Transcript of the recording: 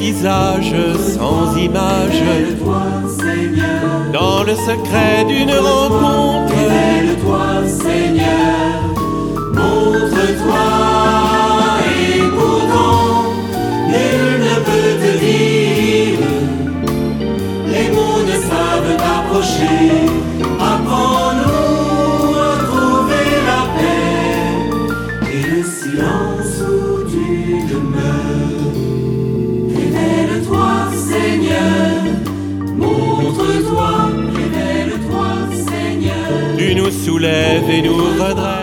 visage sans image. Révèle-toi, Seigneur. Dans le secret d'une rencontre, Révèle-toi, Seigneur. Montre-toi. Et pourtant, nul ne peut te dire. Les mots ne savent approcher. Apprends-nous à trouver la paix et le silence où tu demeures. Révèle-toi, Seigneur. Montre-toi, révèle-toi, Seigneur. tu nous soulèves et nous redresses.